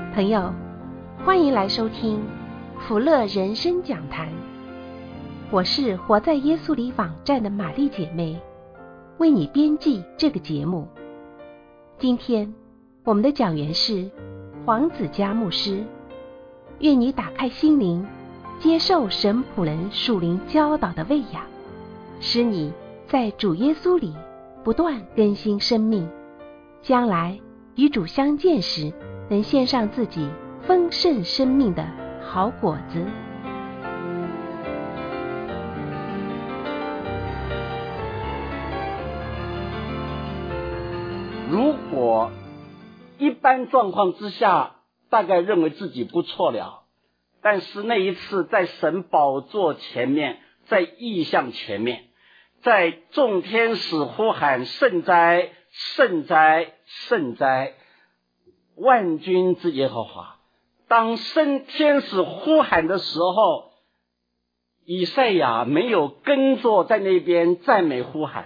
朋友，欢迎来收听福乐人生讲坛。我是活在耶稣里网站的玛丽姐妹，为你编辑这个节目。今天我们的讲员是黄子嘉牧师。愿你打开心灵，接受神仆人属灵教导的喂养，使你在主耶稣里不断更新生命，将来与主相见时，能献上自己丰盛生命的好果子。 如果一般状况之下大概认为自己不错了，但是那一次在神宝座前面，在异象前面，在众天使呼喊圣哉圣哉圣哉，万军之耶和华。当天使呼喊的时候，以赛亚没有跟着在那边赞美呼喊，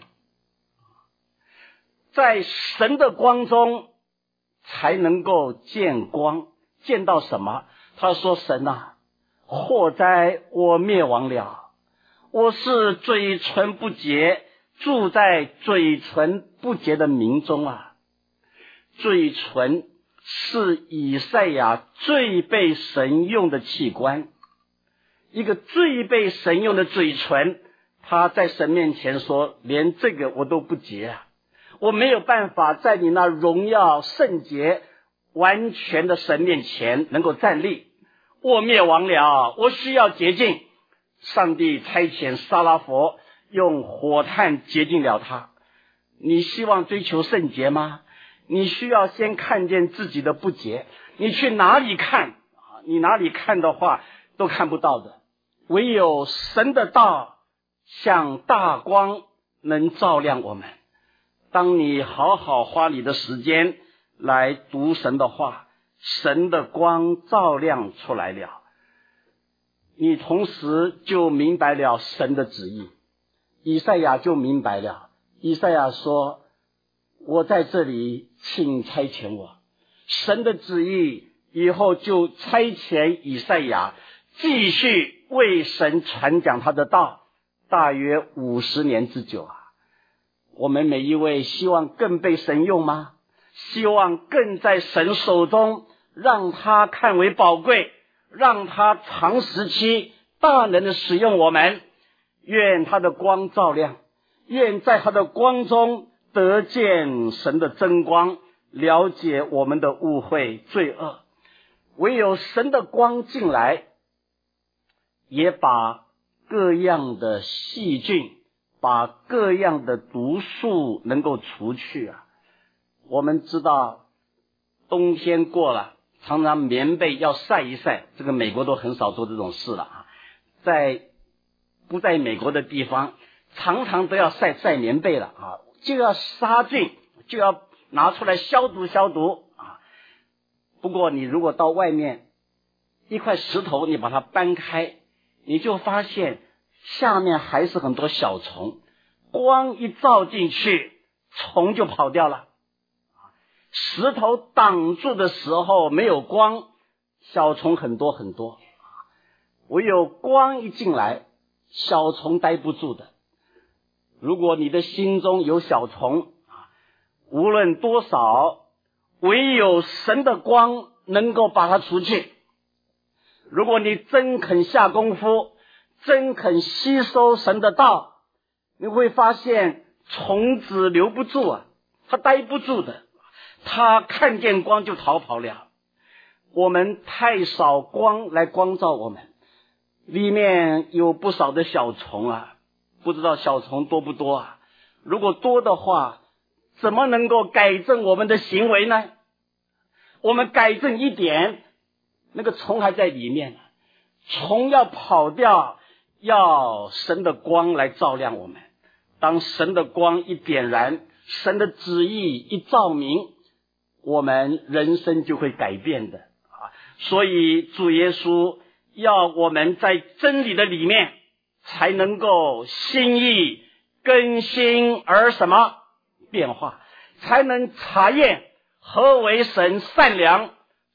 在神的光中才能够见光。见到什么？他说，神啊，祸哉我灭亡了，我是嘴唇不洁，住在嘴唇不洁的民中啊。嘴唇是以赛亚最被神用的器官，一个最被神用的嘴唇，他在神面前说，连这个我都不洁啊，我没有办法在你那荣耀圣洁完全的神面前能够站立，我灭亡了，我需要洁净。上帝差遣撒拉佛用火炭洁净了他。你希望追求圣洁吗？你需要先看见自己的不洁。你去哪里看？你哪里看的话都看不到的。唯有神的道像大光能照亮我们。当你好好花你的时间来读神的话，神的光照亮出来了，你同时就明白了神的旨意。以赛亚就明白了，以赛亚说，我在这里，请差遣我。神的旨意以后就差遣以赛亚继续为神传讲他的道，大约50年之久啊。我们每一位希望更被神用吗？希望更在神手中，让他看为宝贵，让他长时期大能的使用我们。愿他的光照亮，愿在他的光中得见神的真光，了解我们的误会罪恶。唯有神的光进来，也把各样的细菌，把各样的毒素能够除去啊。我们知道冬天过了，常常棉被要晒一晒，这个美国都很少做这种事了啊。不在美国的地方，常常都要晒棉被了啊，就要杀菌，就要拿出来消毒啊。不过你如果到外面，一块石头你把它搬开，你就发现下面还是很多小虫，光一照进去，虫就跑掉了。石头挡住的时候没有光，小虫很多很多，唯有光一进来，小虫待不住的。如果你的心中有小虫，无论多少，唯有神的光能够把它除去。如果你真肯下功夫，真肯吸收神的道，你会发现虫子留不住啊，它待不住的，它看见光就逃跑了。我们太少光来光照我们，里面有不少的小虫啊，不知道小虫多不多啊？如果多的话，怎么能够改正我们的行为呢？我们改正一点，那个虫还在里面，虫要跑掉，要神的光来照亮我们。当神的光一点燃，神的旨意一照明，我们人生就会改变的啊！所以主耶稣要我们在真理的里面，才能够心意更新而什么变化，才能查验何为神善良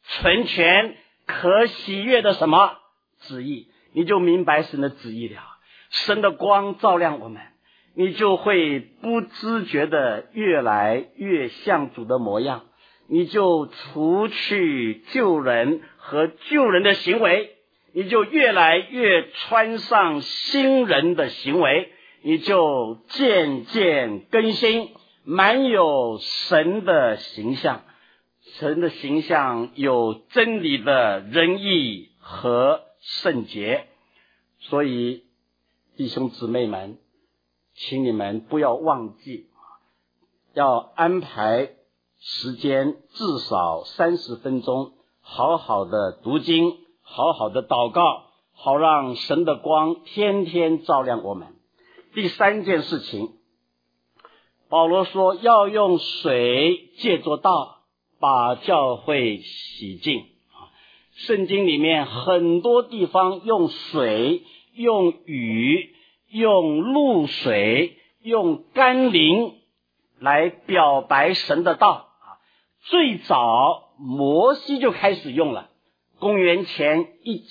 纯全可喜悦的什么旨意，你就明白神的旨意了。神的光照亮我们，你就会不自觉的越来越像主的模样，你就除去救人和救人的行为，你就越来越穿上新人的行为，你就渐渐更新，满有神的形象。神的形象有真理的仁义和圣洁。所以弟兄姊妹们，请你们不要忘记，要安排时间至少30分钟，好好的读经，好好的祷告，好让神的光天天照亮我们。第3件事情，保罗说要用水借作道，把教会洗净。圣经里面很多地方用水、用雨、用露水、用甘霖来表白神的道。最早摩西就开始用了，公元前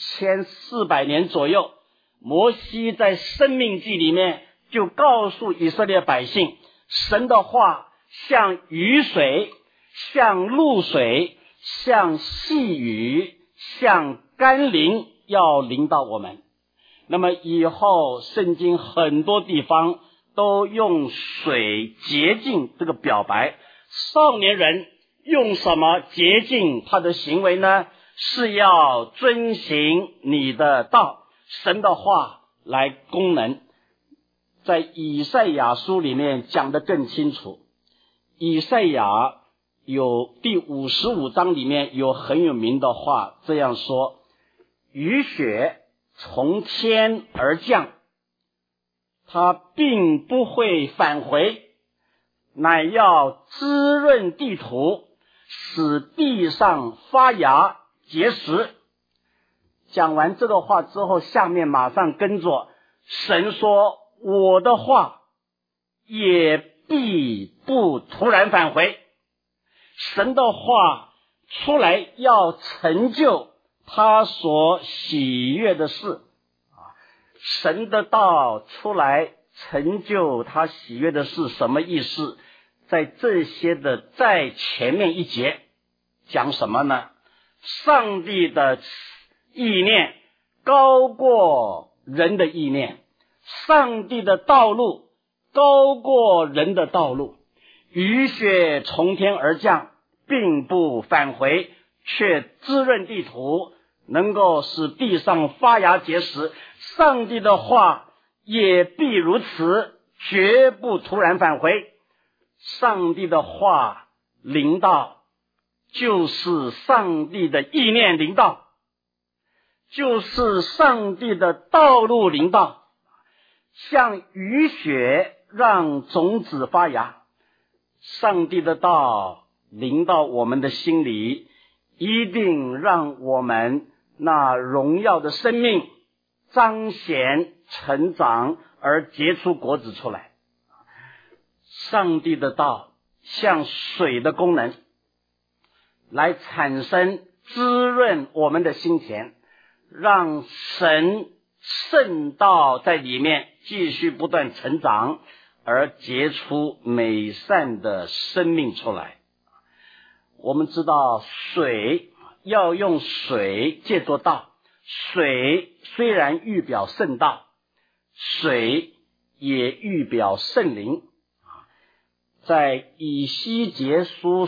1400年左右，摩西在申命记里面就告诉以色列百姓，神的话像雨水，像露水，像细雨，像甘霖，要临到我们。那么以后圣经很多地方都用水洁净这个表白。少年人用什么洁净他的行为呢？是要遵行你的道，神的话来功能。在以赛亚书里面讲得更清楚，以赛亚有第55章里面有很有名的话，这样说：雨雪从天而降，它并不会返回，乃要滋润地土，使地上发芽结实。讲完这个话之后，下面马上跟着神说，我的话也必不突然返回。神的话出来要成就他所喜悦的事，神的道出来成就他喜悦的事，什么意思？在这些的在前面一节讲什么呢？上帝的意念高过人的意念，上帝的道路高过人的道路。雨雪从天而降，并不返回，却滋润地土，能够使地上发芽结实。上帝的话也必如此，绝不突然返回。上帝的话临到，就是上帝的意念临到，就是上帝的道路临到，像雨雪让种子发芽。上帝的道临到我们的心里，一定让我们那荣耀的生命彰显成长，而结出果子出来。上帝的道像水的功能，来产生滋润我们的心田，让神圣道在里面继续不断成长，而结出美善的生命出来。我们知道水要用水借作道，水虽然预表圣道，水也预表圣灵。在以西结书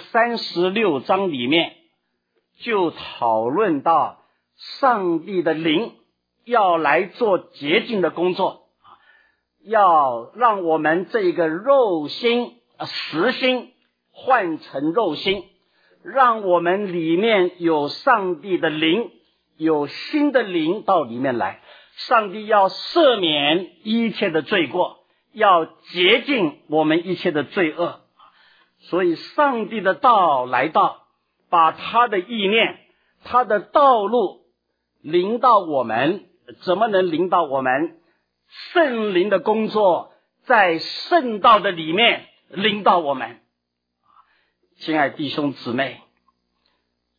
36章里面就讨论到上帝的灵要来做洁净的工作，要让我们这个肉心实心换成肉心，让我们里面有上帝的灵，有新的灵到里面来。上帝要赦免一切的罪过，要洁净我们一切的罪恶。所以上帝的道来到，把他的意念，他的道路临到我们。怎么能临到我们？圣灵的工作在圣道的里面临到我们。亲爱弟兄姊妹，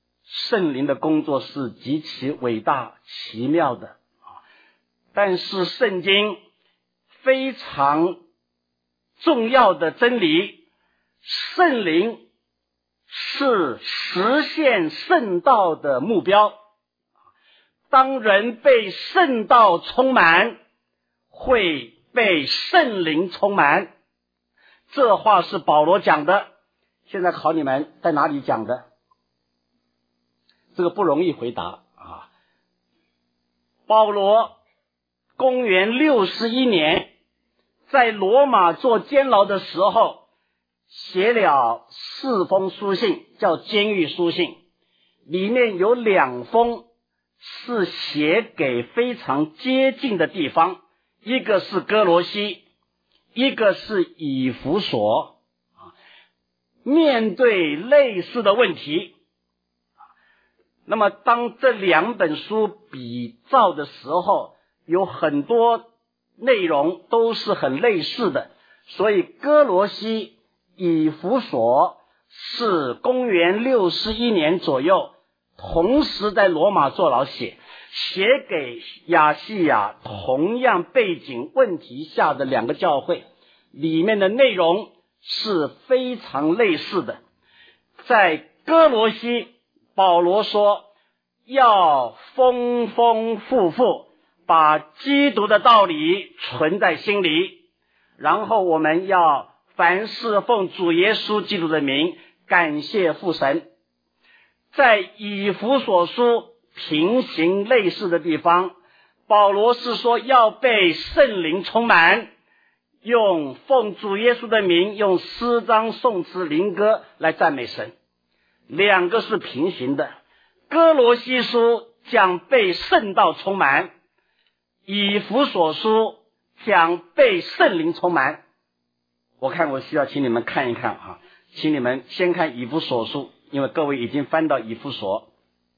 圣灵的工作是极其伟大奇妙的，但是圣经非常重要的真理，圣灵是实现圣道的目标。当人被圣道充满，会被圣灵充满。这话是保罗讲的，现在考你们在哪里讲的？这个不容易回答啊。保罗公元61年在罗马做监牢的时候，写了4封书信，叫监狱书信，里面有2封是写给非常接近的地方，一个是哥罗西，一个是以弗所。面对类似的问题，那么当这2本书比照的时候，有很多内容都是很类似的，所以哥罗西、以弗所是公元61年左右同时在罗马坐牢写给亚细亚同样背景问题下的2个教会，里面的内容是非常类似的。在哥罗西，保罗说要丰丰富富把基督的道理存在心里，然后我们要凡事奉主耶稣基督的名感谢父神。在以弗所书平行类似的地方，保罗是说要被圣灵充满，用奉主耶稣的名，用诗章、颂词、灵歌来赞美神。2个是平行的。哥罗西书讲被圣道充满，以弗所书讲被圣灵充满。我需要请你们看一看啊，请你们先看以弗所书，因为各位已经翻到以弗所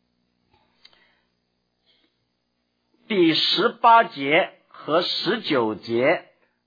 第18节和19节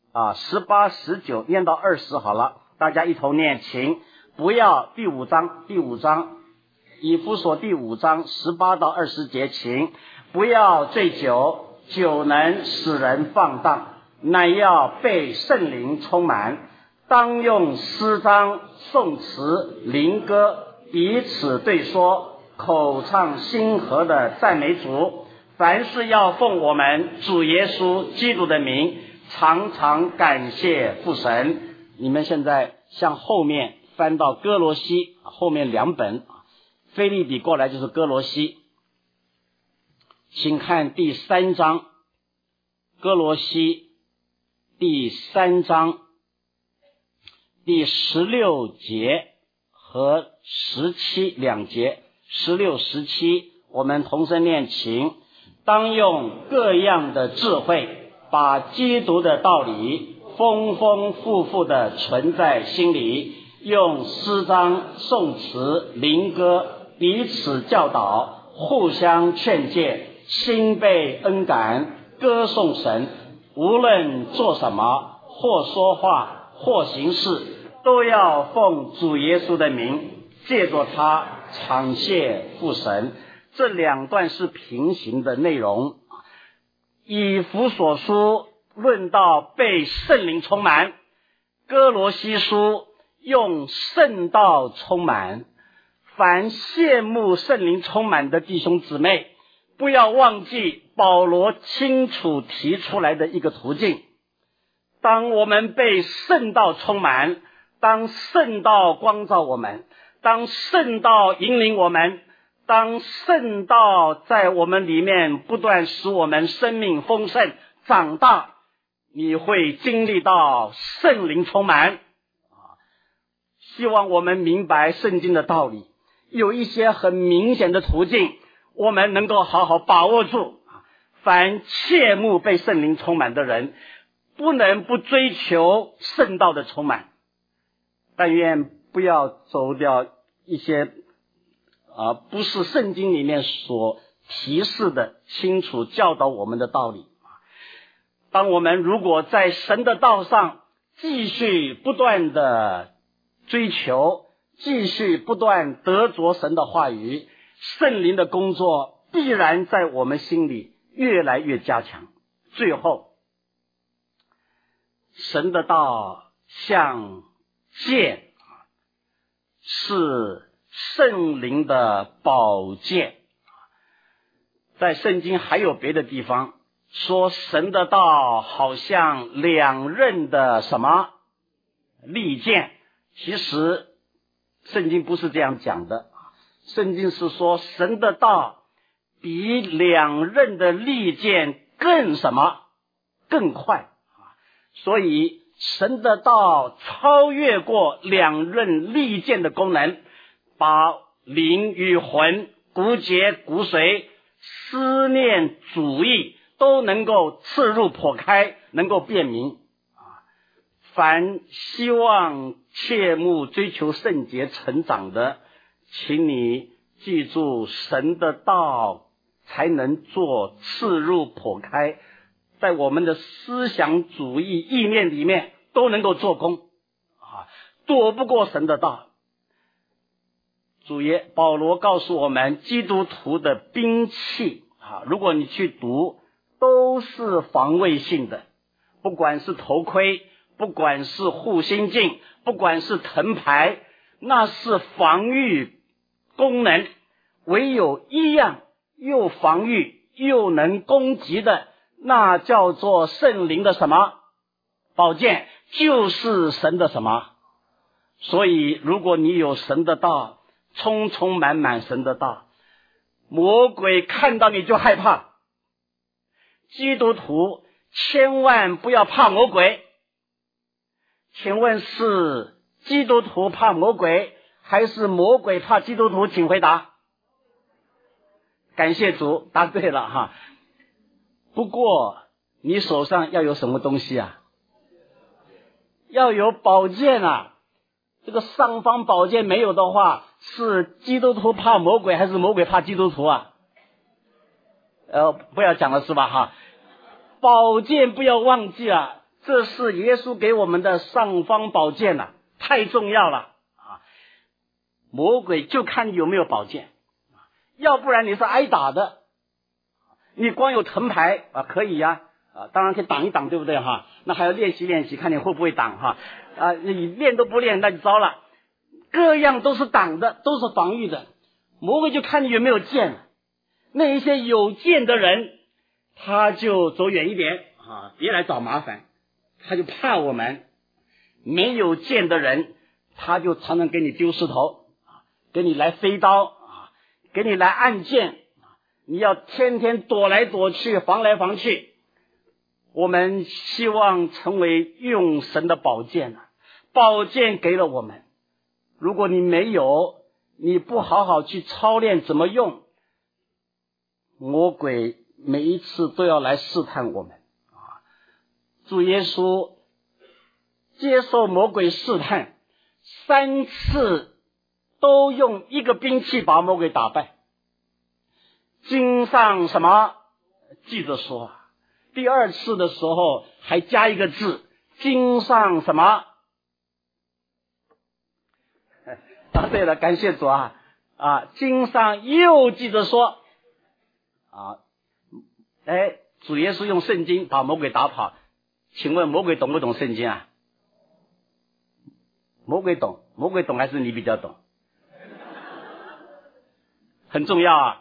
18、19念到20好了，大家一同念，请不要第5章以弗所第5章18到20节，请不要醉酒，酒能使人放荡，乃要被圣灵充满，当用诗章、颂词、灵歌彼此对说，口唱心和的赞美主。凡事要奉我们主耶稣基督的名，常常感谢父神。你们现在向后面翻到哥罗西后面2本，腓立比过来就是哥罗西，请看第3章，哥罗西第3章第16节和17 2节，16、17，我们同声念，请当用各样的智慧，把基督的道理丰丰富富的存在心里，用诗章、颂词、灵歌彼此教导，互相劝诫，心被恩感，歌颂神。无论做什么，或说话，或行事，都要奉主耶稣的名，借着他常谢父神。这2段是平行的内容。以弗所书论到被圣灵充满，哥罗西书用圣道充满。凡羡慕圣灵充满的弟兄姊妹，不要忘记保罗清楚提出来的一个途径。当我们被圣道充满，当圣道光照我们，当圣道引领我们，当圣道在我们里面不断使我们生命丰盛长大，你会经历到圣灵充满。希望我们明白圣经的道理，有一些很明显的途径，我们能够好好把握住。凡切慕被圣灵充满的人，不能不追求圣道的充满。但愿不要走掉一些不是圣经里面所提示的清楚教导我们的道理。当我们如果在神的道上继续不断的追求，继续不断得着神的话语， 圣灵的工作必然在我们心里越来越加强。最后，神的道像剑，是圣灵的宝剑。在圣经还有别的地方说，神的道好像两刃的什么利剑。其实圣经不是这样讲的，圣经是说神的道比两刃的利剑更什么更快。所以神的道超越过两刃利剑的功能，把灵与魂、骨节骨髓、思念主意都能够刺入剖开，能够辨明。凡希望切慕追求圣洁成长的，请你记住神的道才能做刺入剖开，在我们的思想主义意念里面都能够做工，躲不过神的道。主耶保罗告诉我们，基督徒的兵器如果你去读，都是防卫性的，不管是头盔，不管是护心镜，不管是藤牌，那是防御功能。唯有一样又防御又能攻击的，那叫做圣灵的什么宝剑，就是神的什么。所以如果你有神的道，充充满满神的道，魔鬼看到你就害怕。基督徒千万不要怕魔鬼。请问是基督徒怕魔鬼，还是魔鬼怕基督徒？请回答。感谢主，答对了哈。不过你手上要有什么东西啊？要有宝剑啊。这个尚方宝剑没有的话，是基督徒怕魔鬼，还是魔鬼怕基督徒啊？不要讲了是吧哈。宝剑不要忘记了，这是耶稣给我们的尚方宝剑啊，太重要了啊！魔鬼就看你有没有宝剑，要不然你是挨打的。你光有藤牌可以呀，当然可以挡一挡，对不对哈？那还要练习练习，看你会不会挡哈。你练都不练，那就糟了。各样都是挡的，都是防御的。魔鬼就看你有没有剑，那一些有剑的人，他就走远一点别来找麻烦。他就怕我们。没有剑的人，他就常常给你丢石头，给你来飞刀，给你来暗箭，你要天天躲来躲去，防来防去。我们希望成为用神的宝剑宝剑给了我们，如果你没有，你不好好去操练怎么用，魔鬼每一次都要来试探我们主耶稣接受魔鬼试探3次，都用一个兵器把魔鬼打败。经上什么记着说，第2次的时候还加一个字，经上什么对了，感谢主经上又记着说主耶稣用圣经把魔鬼打跑。请问魔鬼懂不懂圣经啊？魔鬼懂还是你比较懂？很重要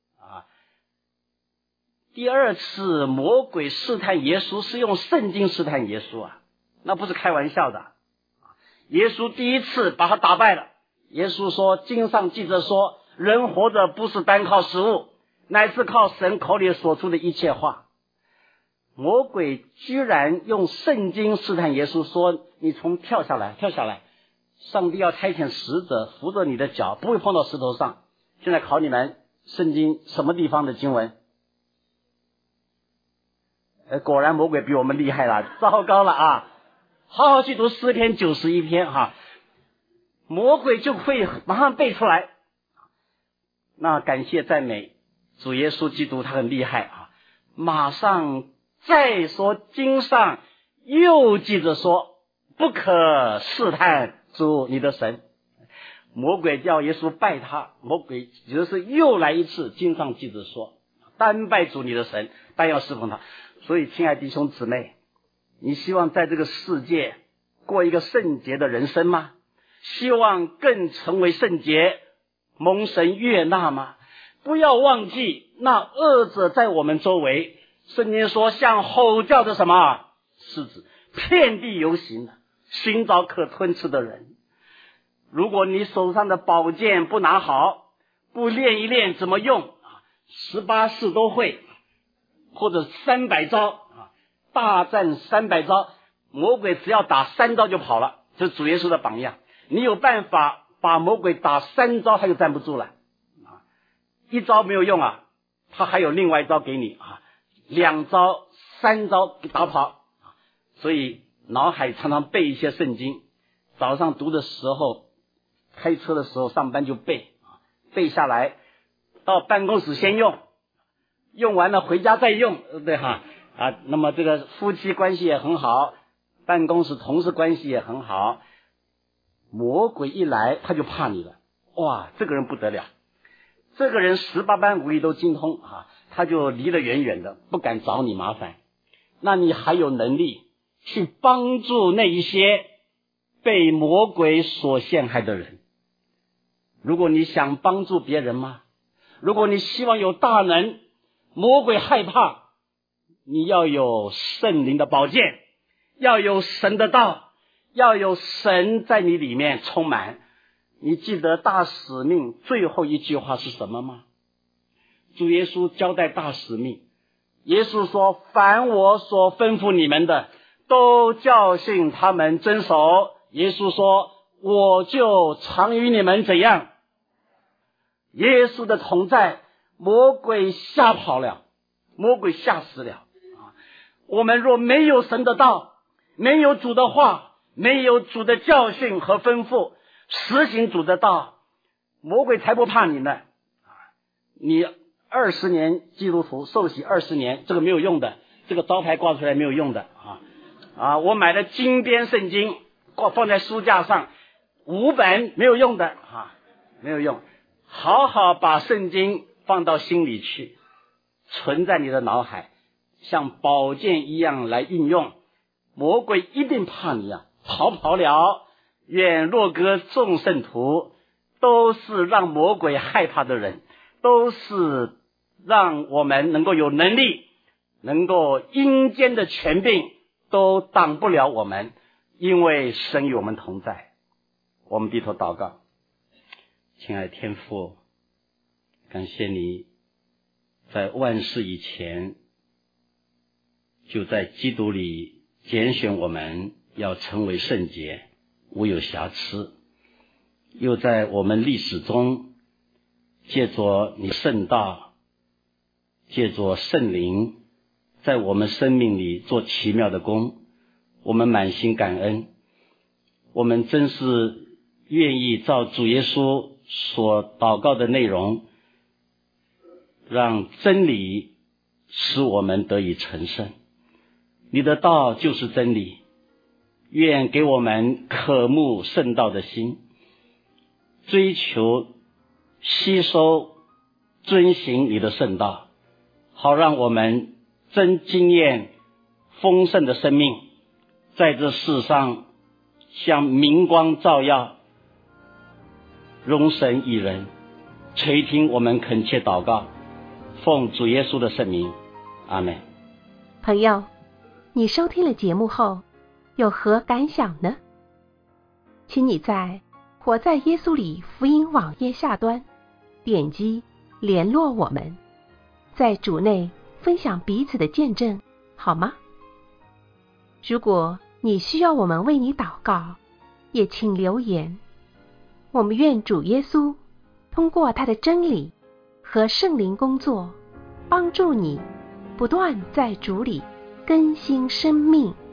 第2次魔鬼试探耶稣是用圣经试探耶稣那不是开玩笑的。耶稣第1次把他打败了。耶稣说，经上记着说，人活着不是单靠食物，乃是靠神口里所出的一切话。魔鬼居然用圣经试探耶稣，说你从跳下来，上帝要差遣使者扶着你的脚，不会碰到石头上。现在考你们，圣经什么地方的经文？果然魔鬼比我们厉害了，糟糕了好好去读诗篇91篇魔鬼就会马上背出来。那感谢赞美主耶稣基督，他很厉害马上再说经上又记着说，不可试探主你的神。 魔鬼叫耶稣拜他，魔鬼就是又来一次。经上记着说，单拜主你的神，单要侍奉他。所以亲爱的弟兄姊妹，你希望在这个世界过一个圣洁的人生吗？希望更成为圣洁，蒙神悦纳吗？不要忘记那恶者在我们周围，圣经说像吼叫的什么狮子，遍地游行，寻找可吞吃的人。如果你手上的宝剑不拿好，不练一练怎么用，18式都会，或者300招大战300招，魔鬼只要打3招就跑了，这是主耶稣的榜样。你有办法把魔鬼打3招，他就站不住了，1招没有用他还有另外1招给你2招3招打跑。所以脑海常常背一些圣经，早上读的时候，开车的时候，上班就背下来，到办公室先用，用完了回家再用，对不对那么这个夫妻关系也很好，办公室同事关系也很好。魔鬼一来他就怕你了，哇，这个人不得了，这个人18般武艺都精通他就离得远远的，不敢找你麻烦。那你还有能力去帮助那一些被魔鬼所陷害的人。如果你想帮助别人吗？如果你希望有大能，魔鬼害怕，你要有圣灵的宝剑，要有神的道，要有神在你里面充满。你记得大使命最后一句话是什么吗？主耶稣交代大使命，耶稣说，凡我所吩咐你们的，都教训他们遵守。耶稣说，我就常与你们怎样？耶稣的同在，魔鬼吓跑了，魔鬼吓死了我们若没有神的道，没有主的话，没有主的教训和吩咐，实行主的道，魔鬼才不怕你呢。你20年基督徒受洗20年，这个没有用的，这个招牌挂出来没有用的我买了金边圣经放在书架上5本，没有用的没有用。好好把圣经放到心里去，存在你的脑海，像宝剑一样来运用。魔鬼一定怕你逃跑了。愿若哥众圣徒都是让魔鬼害怕的人，都是让我们能够有能力，能够阴间的权柄都挡不了我们，因为神与我们同在。我们低头祷告。亲爱的天父，感谢你在万事以前就在基督里拣选我们要成为圣洁，无有瑕疵，又在我们历史中借着你圣道，借着圣灵在我们生命里做奇妙的工，我们满心感恩。我们真是愿意照主耶稣所祷告的内容，让真理使我们得以成圣。你的道就是真理，愿给我们渴慕圣道的心，追求吸收遵行你的圣道，好让我们真经验丰盛的生命，在这世上像明光照耀，荣神益人。垂听我们恳切祷告，奉主耶稣的圣名，阿们。 朋友，你收听了节目后有何感想呢？请你在活在耶稣里福音网页下端点击联络我们，在主内分享彼此的见证，好吗？如果你需要我们为你祷告，也请留言。我们愿主耶稣通过他的真理和圣灵工作，帮助你不断在主里更新生命。